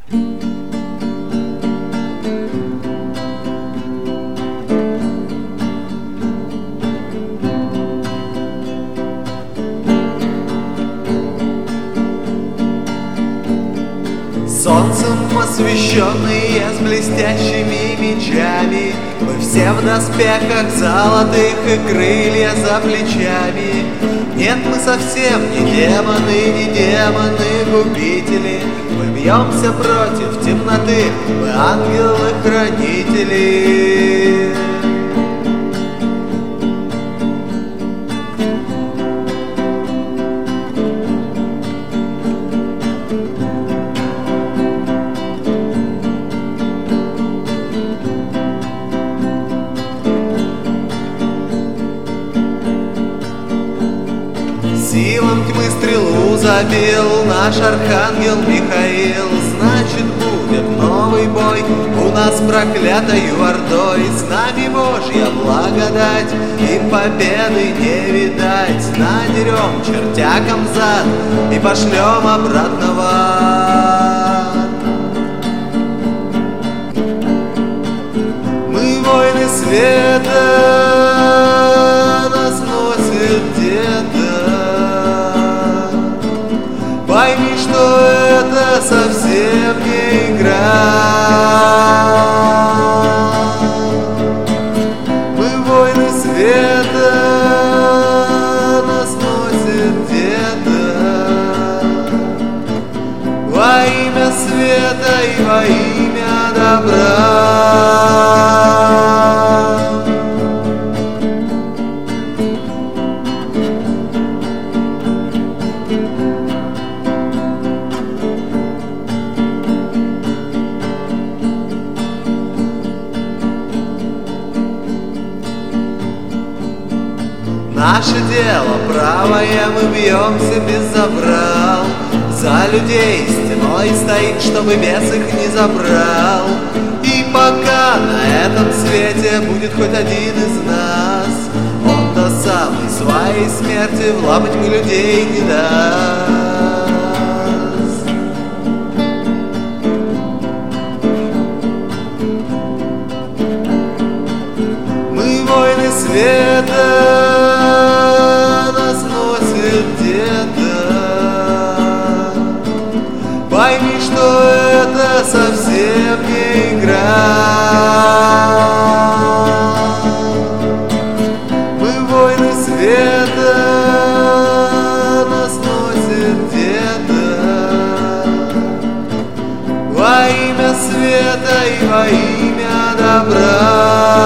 Солнцем освещенные с блестящими мечами, мы все в доспехах золотых и крылья за плечами. Нет, мы совсем не демоны-губители, мы бьемся против темноты, мы ангелы-хранители. Силам тьмы стрелу забил наш архангел Михаил. Значит, будет новый бой у нас проклятою ордой. С нами Божья благодать, и победы не видать. Надерем чертякам зад и пошлем обратно в ад. Мы воины света, нас носит где-то. Пойми, что это совсем не игра. Мы воины света, нас носит где-то. Во имя света и во имя добра. Наше дело правое, мы бьемся без забрал. За людей стеной стоим, чтобы бес их не забрал. И пока на этом свете будет хоть один из нас, он до самой своей смерти в лапы тьмы людей не даст. Мы воины света, пойми, что это совсем не игра. Мы воины света, нас носит где-то. Во имя света и во имя добра.